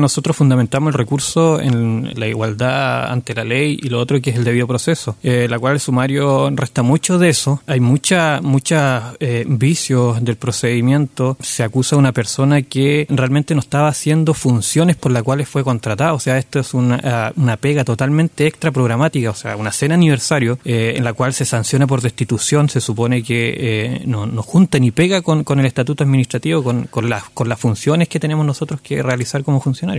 nosotros fundamentamos el recurso en la igualdad ante la ley y lo otro que es el debido proceso, la cual el sumario resta mucho de eso. Hay muchos vicios del procedimiento. Se acusa a una persona que realmente no estaba haciendo funciones por las cuales fue contratada. O sea, esto es una pega totalmente extra programática, o sea, una cena aniversario en la cual se sanciona por destitución. Se supone que no junta ni pega con el estatuto administrativo, con las funciones que tenemos nosotros que realizar como funcionarios.